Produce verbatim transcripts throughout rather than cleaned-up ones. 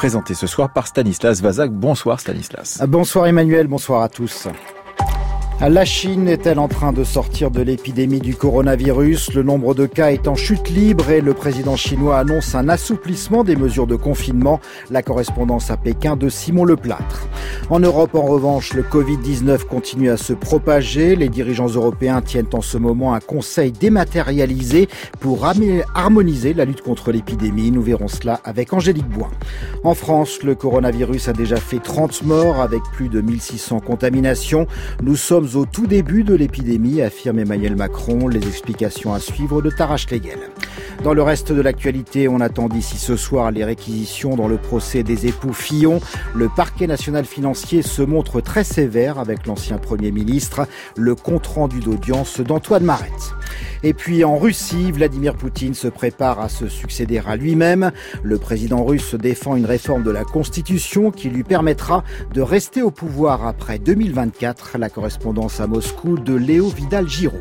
présenté ce soir par Stanislas Vazak. Bonsoir Stanislas. Bonsoir Emmanuel, bonsoir à tous. La Chine est-elle en train de sortir de l'épidémie du coronavirus ? Le nombre de cas est en chute libre et le président chinois annonce un assouplissement des mesures de confinement. La correspondance à Pékin de Simon Leplâtre. En Europe, en revanche, le covid dix-neuf continue à se propager. Les dirigeants européens tiennent en ce moment un conseil dématérialisé pour harmoniser la lutte contre l'épidémie. Nous verrons cela avec Angélique Boin. En France, le coronavirus a déjà fait trente morts avec plus de mille six cents contaminations. Nous sommes au tout début de l'épidémie, affirme Emmanuel Macron. Les explications à suivre de Tara Schlegel. Dans le reste de l'actualité, on attend d'ici ce soir les réquisitions dans le procès des époux Fillon. Le parquet national financier se montre très sévère avec l'ancien Premier ministre. Le compte-rendu d'audience d'Antoine Marette. Et puis en Russie, Vladimir Poutine se prépare à se succéder à lui-même. Le président russe défend une réforme de la Constitution qui lui permettra de rester au pouvoir après deux mille vingt-quatre. La correspondance à Moscou de Léo Vidal-Giraud.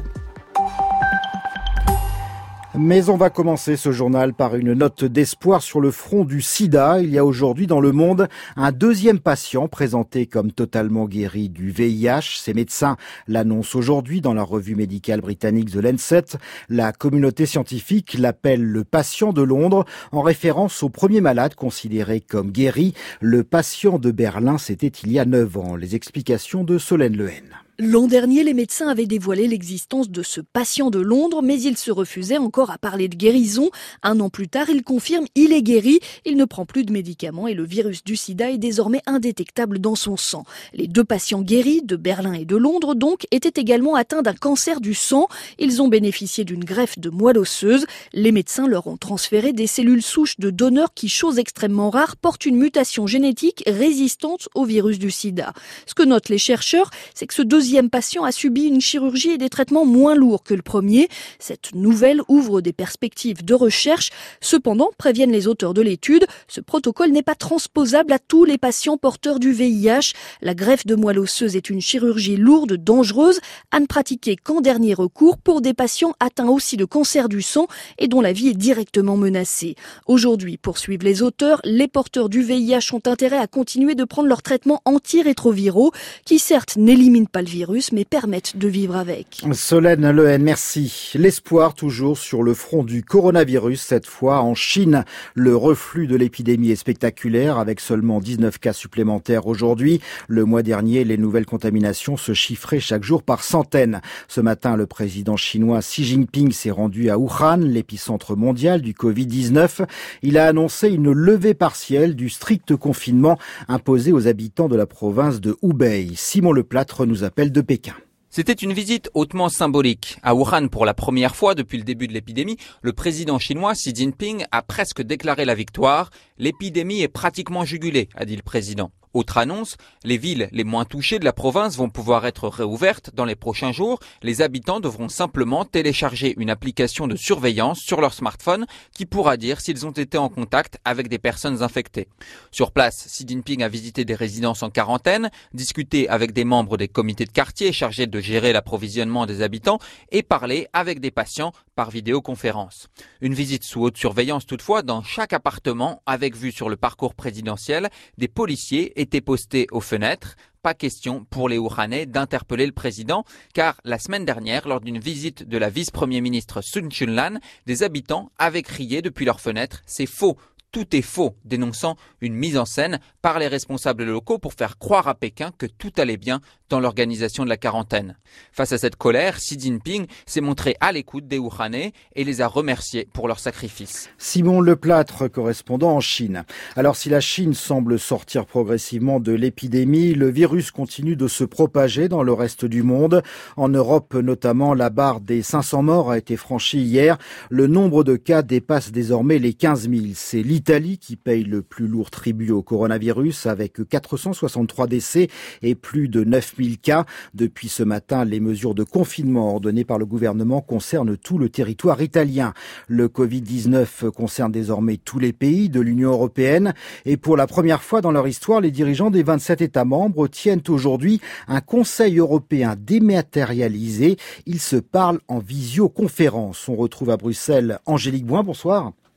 Mais on va commencer ce journal par une note d'espoir sur le front du sida. Il y a aujourd'hui dans le monde un deuxième patient présenté comme totalement guéri du V I H. Ces médecins l'annoncent aujourd'hui dans la revue médicale britannique The Lancet. La communauté scientifique l'appelle le patient de Londres en référence au premier malade considéré comme guéri. Le patient de Berlin, c'était il y a neuf ans. Les explications de Solène Lehen. L'an dernier, les médecins avaient dévoilé l'existence de ce patient de Londres, mais ils se refusaient encore à parler de guérison. Un an plus tard, ils confirment il est guéri, il ne prend plus de médicaments et le virus du sida est désormais indétectable dans son sang. Les deux patients guéris, de Berlin et de Londres donc, étaient également atteints d'un cancer du sang. Ils ont bénéficié d'une greffe de moelle osseuse. Les médecins leur ont transféré des cellules souches de donneurs qui, chose extrêmement rare, portent une mutation génétique résistante au virus du sida. Ce que notent les chercheurs, c'est que ce deuxième Le deuxième patient a subi une chirurgie et des traitements moins lourds que le premier. Cette nouvelle ouvre des perspectives de recherche. Cependant, préviennent les auteurs de l'étude, ce protocole n'est pas transposable à tous les patients porteurs du V I H. La greffe de moelle osseuse est une chirurgie lourde, dangereuse, à ne pratiquer qu'en dernier recours pour des patients atteints aussi de cancer du sang et dont la vie est directement menacée. Aujourd'hui, poursuivent les auteurs, les porteurs du V I H ont intérêt à continuer de prendre leurs traitements antirétroviraux qui certes n'éliminent pas le virus, mais permettent de vivre avec. Solène Lehen, merci. L'espoir toujours sur le front du coronavirus, cette fois en Chine. Le reflux de l'épidémie est spectaculaire avec seulement dix-neuf cas supplémentaires aujourd'hui. Le mois dernier, les nouvelles contaminations se chiffraient chaque jour par centaines. Ce matin, le président chinois Xi Jinping s'est rendu à Wuhan, l'épicentre mondial du covid dix-neuf. Il a annoncé une levée partielle du strict confinement imposé aux habitants de la province de Hubei. Simon Leplâtre nous appelle de Pékin. C'était une visite hautement symbolique. À Wuhan, pour la première fois depuis le début de l'épidémie, le président chinois Xi Jinping a presque déclaré la victoire. L'épidémie est pratiquement jugulée, a dit le président. Autre annonce, les villes les moins touchées de la province vont pouvoir être réouvertes dans les prochains jours. Les habitants devront simplement télécharger une application de surveillance sur leur smartphone qui pourra dire s'ils ont été en contact avec des personnes infectées. Sur place, Xi Jinping a visité des résidences en quarantaine, discuté avec des membres des comités de quartier chargés de gérer l'approvisionnement des habitants et parlé avec des patients par vidéoconférence. Une visite sous haute surveillance toutefois dans chaque appartement avec vue sur le parcours présidentiel, des policiers étaient postés aux fenêtres. Pas question pour les Wuhanais d'interpeller le président, car la semaine dernière, lors d'une visite de la vice-premier ministre Sun Chunlan, des habitants avaient crié depuis leurs fenêtres « C'est faux !» Tout est faux, dénonçant une mise en scène par les responsables locaux pour faire croire à Pékin que tout allait bien dans l'organisation de la quarantaine. Face à cette colère, Xi Jinping s'est montré à l'écoute des Wuhanais et les a remerciés pour leur sacrifice. Simon Leplâtre, correspondant en Chine. Alors si la Chine semble sortir progressivement de l'épidémie, le virus continue de se propager dans le reste du monde. En Europe notamment, la barre des cinq cents morts a été franchie hier. Le nombre de cas dépasse désormais les quinze mille. C'est l'Italie qui paye le plus lourd tribut au coronavirus avec quatre cent soixante-trois décès et plus de neuf mille cas. Depuis ce matin, les mesures de confinement ordonnées par le gouvernement concernent tout le territoire italien. Le covid dix-neuf concerne désormais tous les pays de l'Union européenne et pour la première fois dans leur histoire, les dirigeants des vingt-sept États membres tiennent aujourd'hui un Conseil européen dématérialisé. Ils se parlent en visioconférence. On retrouve à Bruxelles Angélique Boin, bonsoir.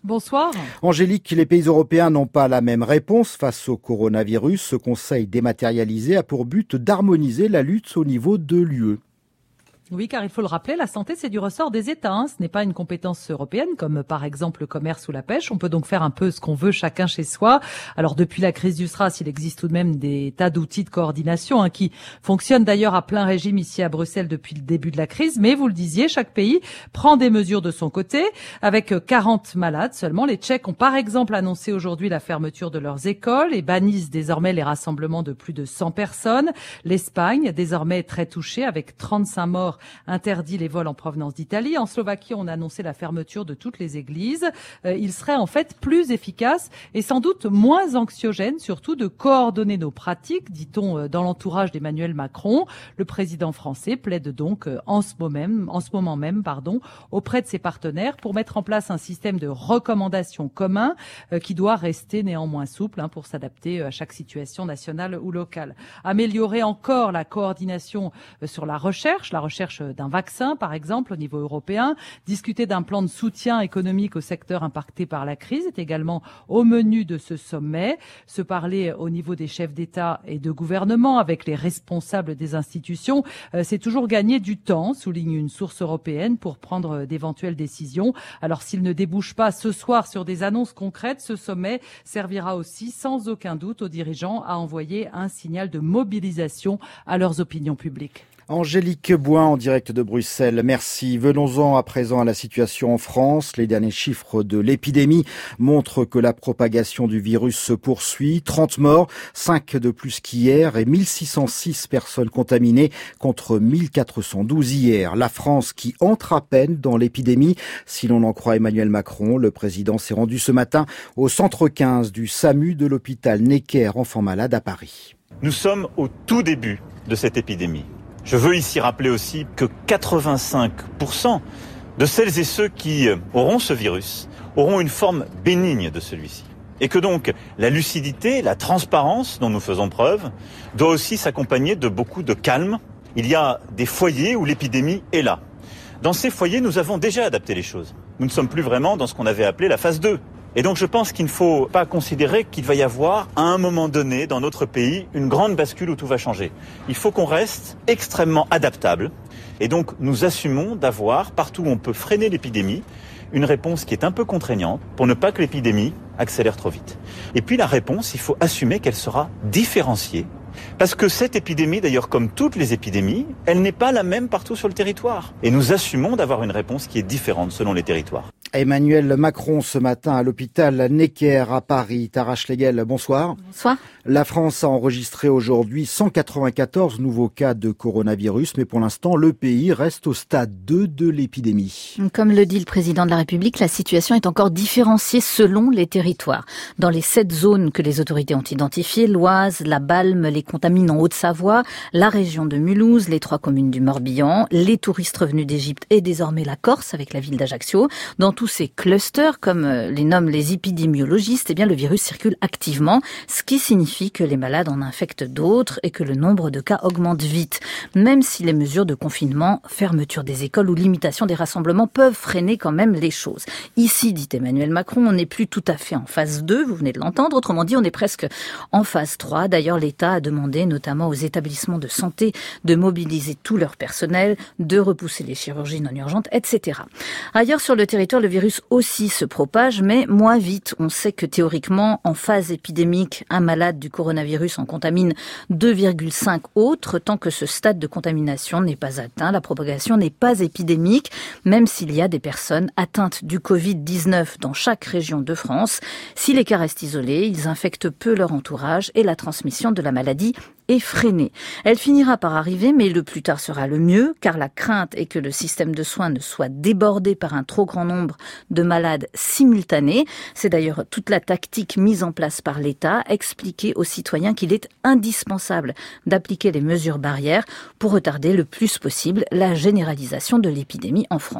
Bonsoir. Angélique, les pays européens n'ont pas la même réponse face au coronavirus. Ce conseil dématérialisé a pour but d'harmoniser la lutte au niveau de l'U E. Oui, car il faut le rappeler, la santé, c'est du ressort des États. Hein. Ce n'est pas une compétence européenne, comme par exemple le commerce ou la pêche. On peut donc faire un peu ce qu'on veut chacun chez soi. Alors, depuis la crise du SRAS, il existe tout de même des tas d'outils de coordination hein, qui fonctionnent d'ailleurs à plein régime ici à Bruxelles depuis le début de la crise. Mais vous le disiez, chaque pays prend des mesures de son côté. Avec quarante malades seulement, les Tchèques ont par exemple annoncé aujourd'hui la fermeture de leurs écoles et bannissent désormais les rassemblements de plus de cent personnes. L'Espagne, désormais très touchée, avec trente-cinq morts, interdit les vols en provenance d'Italie. En Slovaquie, on a annoncé la fermeture de toutes les églises. Euh, il serait en fait plus efficace et sans doute moins anxiogène, surtout de coordonner nos pratiques, dit-on dans l'entourage d'Emmanuel Macron. Le président français plaide donc en ce moment même, en ce moment même, pardon, auprès de ses partenaires pour mettre en place un système de recommandations commun euh, qui doit rester néanmoins souple hein, pour s'adapter à chaque situation nationale ou locale. Améliorer encore la coordination euh, sur la recherche, la recherche d'un vaccin, par exemple, au niveau européen. Discuter d'un plan de soutien économique au secteur impacté par la crise est également au menu de ce sommet. Se parler au niveau des chefs d'État et de gouvernement avec les responsables des institutions, euh, c'est toujours gagner du temps, souligne une source européenne, pour prendre d'éventuelles décisions. Alors, s'il ne débouche pas ce soir sur des annonces concrètes, ce sommet servira aussi, sans aucun doute, aux dirigeants à envoyer un signal de mobilisation à leurs opinions publiques. Angélique Boin en direct de Bruxelles, merci. Venons-en à présent à la situation en France. Les derniers chiffres de l'épidémie montrent que la propagation du virus se poursuit. trente morts, cinq de plus qu'hier et mille six cent six personnes contaminées contre mille quatre cent douze hier. La France qui entre à peine dans l'épidémie, si l'on en croit Emmanuel Macron. Le président s'est rendu ce matin au centre quinze du SAMU de l'hôpital Necker Enfants Malades à Paris. Nous sommes au tout début de cette épidémie. Je veux ici rappeler aussi que quatre-vingt-cinq pour cent de celles et ceux qui auront ce virus auront une forme bénigne de celui-ci. Et que donc la lucidité, la transparence dont nous faisons preuve doit aussi s'accompagner de beaucoup de calme. Il y a des foyers où l'épidémie est là. Dans ces foyers, nous avons déjà adapté les choses. Nous ne sommes plus vraiment dans ce qu'on avait appelé la phase deux. Et donc je pense qu'il ne faut pas considérer qu'il va y avoir à un moment donné dans notre pays une grande bascule où tout va changer. Il faut qu'on reste extrêmement adaptable et donc nous assumons d'avoir, partout où on peut freiner l'épidémie, une réponse qui est un peu contraignante pour ne pas que l'épidémie accélère trop vite. Et puis la réponse, il faut assumer qu'elle sera différenciée. Parce que cette épidémie, d'ailleurs comme toutes les épidémies, elle n'est pas la même partout sur le territoire. Et nous assumons d'avoir une réponse qui est différente selon les territoires. Emmanuel Macron ce matin à l'hôpital Necker à Paris. Tara Schlegel, bonsoir. Bonsoir. La France a enregistré aujourd'hui cent quatre-vingt-quatorze nouveaux cas de coronavirus, mais pour l'instant, le pays reste au stade deux de l'épidémie. Comme le dit le président de la République, la situation est encore différenciée selon les territoires. Dans les sept zones que les autorités ont identifiées, l'Oise, la Balme, les Contamines en Haute-Savoie, la région de Mulhouse, les trois communes du Morbihan, les touristes revenus d'Égypte et désormais la Corse avec la ville d'Ajaccio. Dans tous ces clusters, comme les nomment les épidémiologistes, eh bien le virus circule activement, ce qui signifie que les malades en infectent d'autres et que le nombre de cas augmente vite. Même si les mesures de confinement, fermeture des écoles ou limitation des rassemblements peuvent freiner quand même les choses. Ici, dit Emmanuel Macron, on n'est plus tout à fait en phase deux, vous venez de l'entendre. Autrement dit, on est presque en phase trois. D'ailleurs, l'État a demandé notamment aux établissements de santé de mobiliser tout leur personnel, de repousser les chirurgies non urgentes, et cetera. Ailleurs sur le territoire, le virus aussi se propage, mais moins vite. On sait que théoriquement, en phase épidémique, un malade du coronavirus en contamine deux virgule cinq autres. Tant que ce stade de contamination n'est pas atteint, la propagation n'est pas épidémique, même s'il y a des personnes atteintes du covid dix-neuf dans chaque région de France. Si les cas restent isolés, ils infectent peu leur entourage et la transmission de la maladie est freinée. Elle finira par arriver, mais le plus tard sera le mieux, car la crainte est que le système de soins ne soit débordé par un trop grand nombre de malades simultanés. C'est d'ailleurs toute la tactique mise en place par l'État, expliquer aux citoyens qu'il est indispensable d'appliquer les mesures barrières pour retarder le plus possible la généralisation de l'épidémie en France.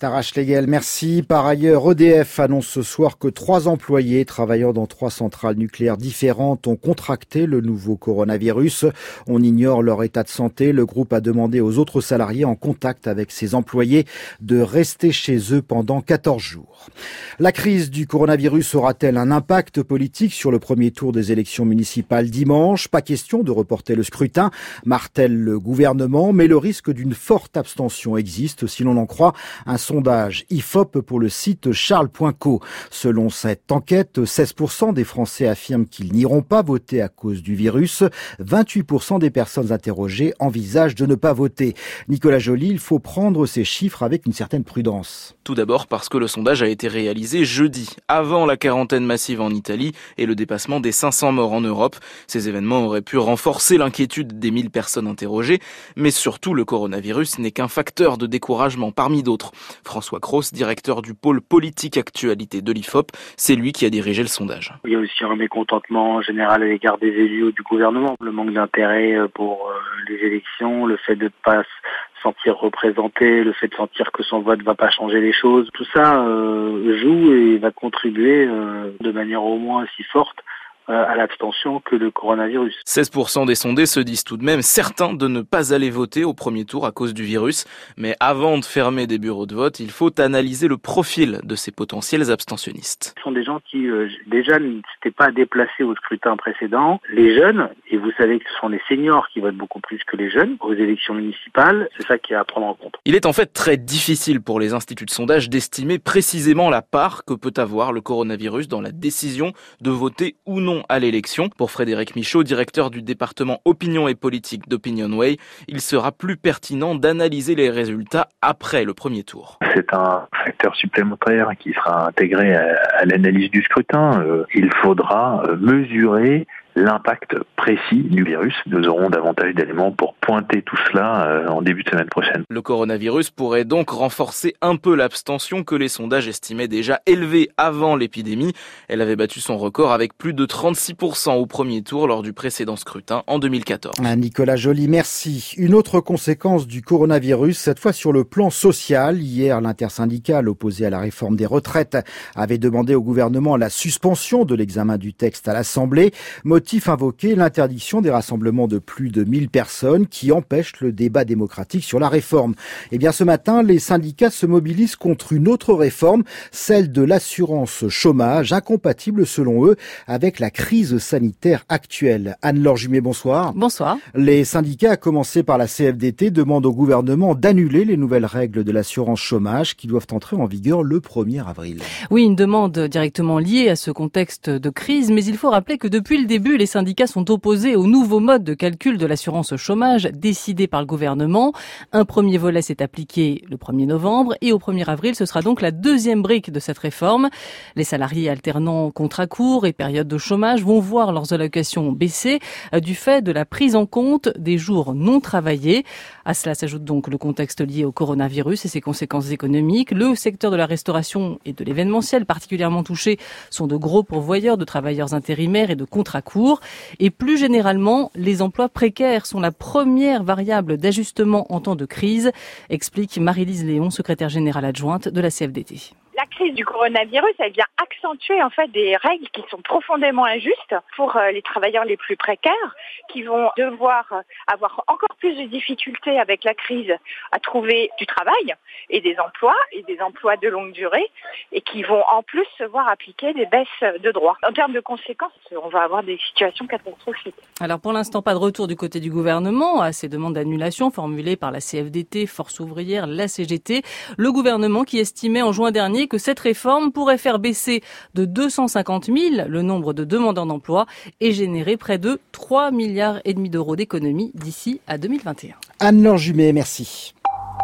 Tara Schlegel, merci. Par ailleurs, E D F annonce ce soir que trois employés travaillant dans trois centrales nucléaires différentes ont contracté le nouveau coronavirus. On ignore leur état de santé. Le groupe a demandé aux autres salariés en contact avec ses employés de rester chez eux pendant quatorze jours. La crise du coronavirus aura-t-elle un impact politique sur le premier tour des élections municipales dimanche? Pas question de reporter le scrutin, martèle le gouvernement, mais le risque d'une forte abstention existe si l'on en croit un sondage I F O P pour le site charles point co. Selon cette enquête, seize pour cent des Français affirment qu'ils n'iront pas voter à cause du virus. vingt-huit pour cent des personnes interrogées envisagent de ne pas voter. Nicolas Joly, il faut prendre ces chiffres avec une certaine prudence. Tout d'abord parce que le sondage a été réalisé jeudi, avant la quarantaine massive en Italie et le dépassement des cinq cents morts en Europe. Ces événements auraient pu renforcer l'inquiétude des mille personnes interrogées, mais surtout le coronavirus n'est qu'un facteur de découragement parmi d'autres. François Cros, directeur du pôle politique actualité de l'I F O P, c'est lui qui a dirigé le sondage. Il y a aussi un mécontentement général à l'égard des élus ou du gouvernement, le manque d'intérêt pour les élections, le fait de ne pas sentir représenté, le fait de sentir que son vote ne va pas changer les choses. Tout ça euh, joue et va contribuer euh, de manière au moins aussi forte à l'abstention que le coronavirus. seize pour cent des sondés se disent tout de même certains de ne pas aller voter au premier tour à cause du virus. Mais avant de fermer des bureaux de vote, il faut analyser le profil de ces potentiels abstentionnistes. Ce sont des gens qui euh, déjà ne s'étaient pas déplacés au scrutin précédent. Les jeunes, et vous savez que ce sont les seniors qui votent beaucoup plus que les jeunes aux élections municipales, c'est ça qui est à prendre en compte. Il est en fait très difficile pour les instituts de sondage d'estimer précisément la part que peut avoir le coronavirus dans la décision de voter ou non à l'élection. Pour Frédéric Michaud, directeur du département opinion et politique d'OpinionWay, il sera plus pertinent d'analyser les résultats après le premier tour. C'est un facteur supplémentaire qui sera intégré à, à l'analyse du scrutin. Euh, il faudra mesurer l'impact précis du virus. Nous aurons davantage d'éléments pour pointer tout cela euh, en début de semaine prochaine. Le coronavirus pourrait donc renforcer un peu l'abstention que les sondages estimaient déjà élevée avant l'épidémie. Elle avait battu son record avec plus de trente-six pour cent au premier tour lors du précédent scrutin en deux mille quatorze. Nicolas Joly, merci. Une autre conséquence du coronavirus, cette fois sur le plan social. Hier, l'intersyndicale opposée à la réforme des retraites avait demandé au gouvernement la suspension de l'examen du texte à l'Assemblée. Motif invoqué, l'interdiction des rassemblements de plus de mille personnes qui empêchent le débat démocratique sur la réforme. Eh bien, ce matin, les syndicats se mobilisent contre une autre réforme, celle de l'assurance chômage, incompatible selon eux avec la crise sanitaire actuelle. Anne-Laure Jumet, bonsoir. Bonsoir. Les syndicats, à commencer par la C F D T, demandent au gouvernement d'annuler les nouvelles règles de l'assurance chômage qui doivent entrer en vigueur le premier avril. Oui, une demande directement liée à ce contexte de crise, mais il faut rappeler que depuis le début, les syndicats sont opposés au nouveau mode de calcul de l'assurance chômage décidé par le gouvernement. Un premier volet s'est appliqué le premier novembre et au premier avril, ce sera donc la deuxième brique de cette réforme. Les salariés alternant contrats courts et périodes de chômage vont voir leurs allocations baisser du fait de la prise en compte des jours non travaillés. À cela s'ajoute donc le contexte lié au coronavirus et ses conséquences économiques. Le secteur de la restauration et de l'événementiel particulièrement touchés sont de gros pourvoyeurs de travailleurs intérimaires et de contrats courts. Et plus généralement, les emplois précaires sont la première variable d'ajustement en temps de crise, explique Marie-Lise Léon, secrétaire générale adjointe de la C F D T. La crise du coronavirus, elle vient accentuer en fait des règles qui sont profondément injustes pour les travailleurs les plus précaires, qui vont devoir avoir encore plus de difficultés avec la crise à trouver du travail et des emplois, et des emplois de longue durée, et qui vont en plus se voir appliquer des baisses de droits. En termes de conséquences, on va avoir des situations catastrophiques. Alors pour l'instant, pas de retour du côté du gouvernement à ces demandes d'annulation formulées par la C F D T, Force ouvrière, la C G T. Le gouvernement qui estimait en juin dernier que cette réforme pourrait faire baisser de deux cent cinquante mille le nombre de demandeurs d'emploi et générer près de trois milliards et demi d'euros d'économies d'ici à deux mille vingt et un. Anne-Laure Jumet, merci.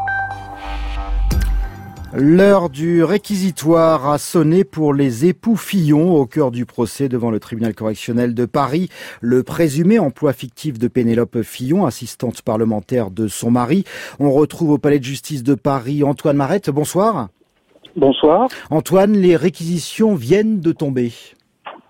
L'heure du réquisitoire a sonné pour les époux Fillon au cœur du procès devant le tribunal correctionnel de Paris. Le présumé emploi fictif de Pénélope Fillon, assistante parlementaire de son mari. On retrouve au palais de justice de Paris Antoine Marette. Bonsoir. Bonsoir. Antoine, les réquisitions viennent de tomber.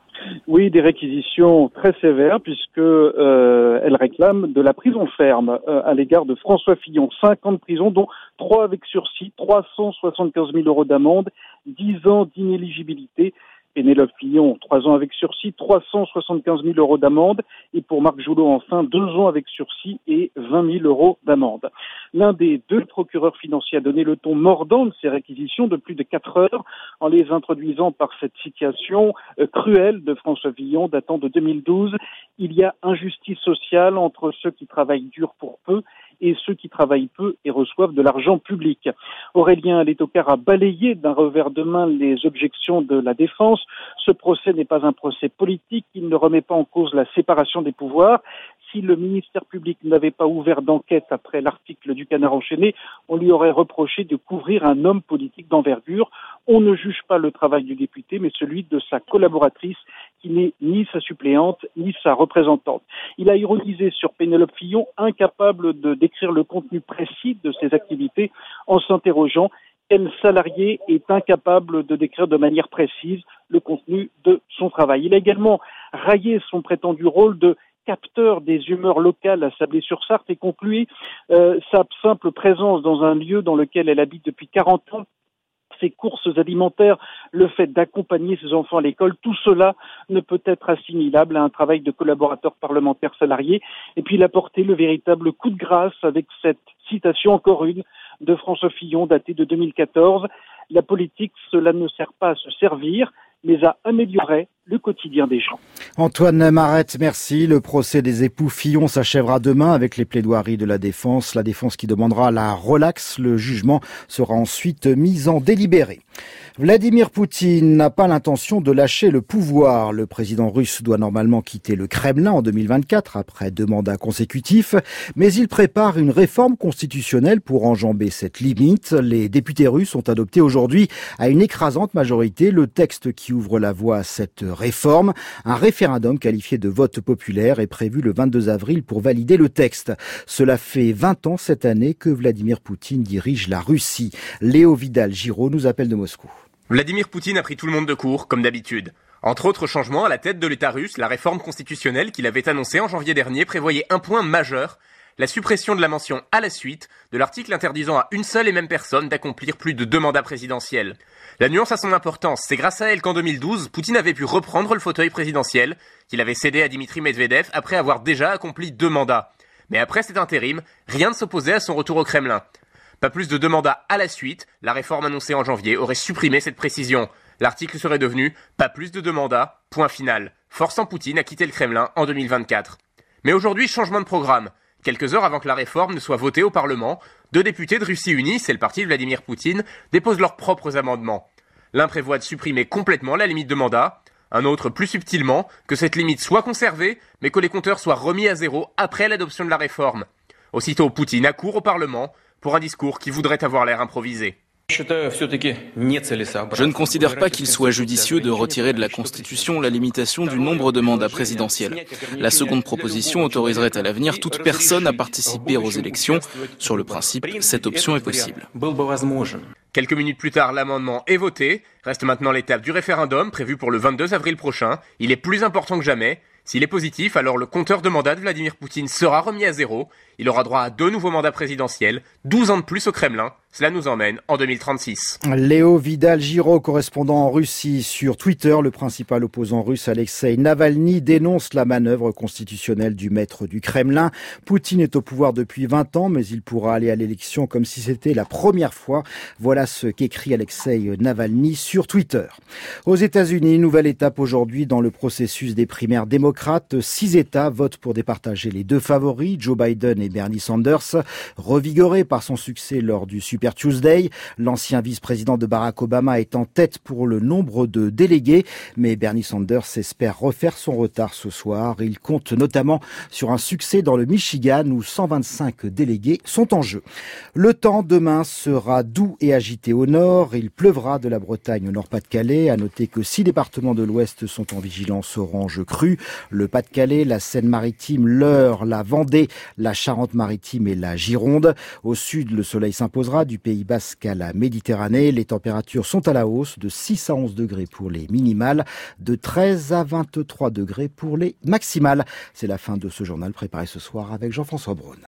Oui, des réquisitions très sévères puisque euh, elle réclame de la prison ferme euh, à l'égard de François Fillon. Cinq ans de prison, dont trois avec sursis, trois cent soixante-quinze mille euros d'amende, dix ans d'inéligibilité. Pénélope Fillon, trois ans avec sursis, trois cent soixante-quinze mille euros d'amende. Et pour Marc Joulot, enfin, deux ans avec sursis et vingt mille euros d'amende. L'un des deux procureurs financiers a donné le ton mordant de ces réquisitions de plus de quatre heures en les introduisant par cette situation euh, cruelle de François Fillon datant de deux mille douze. Il y a injustice sociale entre ceux qui travaillent dur pour peu et ceux qui travaillent peu et reçoivent de l'argent public. Aurélien Letoccar a balayé d'un revers de main les objections de la défense. Ce procès n'est pas un procès politique, il ne remet pas en cause la séparation des pouvoirs. Si le ministère public n'avait pas ouvert d'enquête après l'article du Canard enchaîné, on lui aurait reproché de couvrir un homme politique d'envergure. On ne juge pas le travail du député, mais celui de sa collaboratrice, qui n'est ni sa suppléante, ni sa représentante. Il a ironisé sur Pénélope Fillon, incapable de décrire le contenu précis de ses activités, en s'interrogeant: quel salarié est incapable de décrire de manière précise le contenu de son travail? Il a également raillé son prétendu rôle de capteur des humeurs locales à Sablé-sur-Sarthe et conclué euh, sa simple présence dans un lieu dans lequel elle habite depuis quarante ans, ses courses alimentaires, le fait d'accompagner ses enfants à l'école, tout cela ne peut être assimilable à un travail de collaborateur parlementaire salarié. Et puis il a porté le véritable coup de grâce avec cette citation, encore une, de François Fillon datée de deux mille quatorze. La politique, cela ne sert pas à se servir, mais à améliorer le quotidien des gens. Antoine Marette, merci. Le procès des époux Fillon s'achèvera demain avec les plaidoiries de la défense. La défense qui demandera la relaxe. Le jugement sera ensuite mis en délibéré. Vladimir Poutine n'a pas l'intention de lâcher le pouvoir. Le président russe doit normalement quitter le Kremlin en deux mille vingt-quatre après deux mandats consécutifs. Mais il prépare une réforme constitutionnelle pour enjamber cette limite. Les députés russes ont adopté aujourd'hui à une écrasante majorité le texte qui ouvre la voie à cette réforme. Un référendum qualifié de vote populaire est prévu le vingt-deux avril pour valider le texte. Cela fait vingt ans cette année que Vladimir Poutine dirige la Russie. Léo Vidal-Giraud nous appelle de Moscou. Vladimir Poutine a pris tout le monde de court, comme d'habitude. Entre autres changements, à la tête de l'État russe, la réforme constitutionnelle qu'il avait annoncée en janvier dernier prévoyait un point majeur, la suppression de la mention à la suite de l'article interdisant à une seule et même personne d'accomplir plus de deux mandats présidentiels. La nuance a son importance, c'est grâce à elle qu'en deux mille douze, Poutine avait pu reprendre le fauteuil présidentiel qu'il avait cédé à Dimitri Medvedev après avoir déjà accompli deux mandats. Mais après cet intérim, rien ne s'opposait à son retour au Kremlin. Pas plus de deux mandats à la suite, la réforme annoncée en janvier aurait supprimé cette précision. L'article serait devenu « pas plus de deux mandats, point final », forçant Poutine à quitter le Kremlin en deux mille vingt-quatre. Mais aujourd'hui, changement de programme. Quelques heures avant que la réforme ne soit votée au Parlement, deux députés de Russie Unie, c'est le parti de Vladimir Poutine, déposent leurs propres amendements. L'un prévoit de supprimer complètement la limite de mandat, un autre plus subtilement que cette limite soit conservée, mais que les compteurs soient remis à zéro après l'adoption de la réforme. Aussitôt, Poutine accourt au Parlement pour un discours qui voudrait avoir l'air improvisé. Je ne considère pas qu'il soit judicieux de retirer de la Constitution la limitation du nombre de mandats présidentiels. La seconde proposition autoriserait à l'avenir toute personne à participer aux élections. Sur le principe, cette option est possible. Quelques minutes plus tard, l'amendement est voté. Reste maintenant l'étape du référendum prévue pour le vingt-deux avril prochain. Il est plus important que jamais. S'il est positif, alors le compteur de mandats de Vladimir Poutine sera remis à zéro. Il aura droit à deux nouveaux mandats présidentiels, douze ans de plus au Kremlin. Cela nous emmène en deux mille trente-six. Léo Vidal-Giraud, correspondant en Russie sur Twitter, le principal opposant russe Alexei Navalny dénonce la manœuvre constitutionnelle du maître du Kremlin. Poutine est au pouvoir depuis vingt ans, mais il pourra aller à l'élection comme si c'était la première fois. Voilà ce qu'écrit Alexei Navalny sur Twitter. Aux États-Unis, nouvelle étape aujourd'hui dans le processus des primaires démocrates. Six États votent pour départager les deux favoris, Joe Biden et Bernie Sanders. Revigoré par son succès lors du Super Tuesday, l'ancien vice-président de Barack Obama est en tête pour le nombre de délégués, mais Bernie Sanders espère refaire son retard ce soir. Il compte notamment sur un succès dans le Michigan où cent vingt-cinq délégués sont en jeu. Le temps demain sera doux et agité au nord. Il pleuvra de la Bretagne au Nord-Pas-de-Calais. À noter que six départements de l'Ouest sont en vigilance orange crue. Le Pas-de-Calais, la Seine-Maritime, l'Eure, la Vendée, la Charente Charente-Maritime et la Gironde. Au sud, le soleil s'imposera du Pays Basque à la Méditerranée. Les températures sont à la hausse de six à onze degrés pour les minimales, de treize à vingt-trois degrés pour les maximales. C'est la fin de ce journal préparé ce soir avec Jean-François Braun.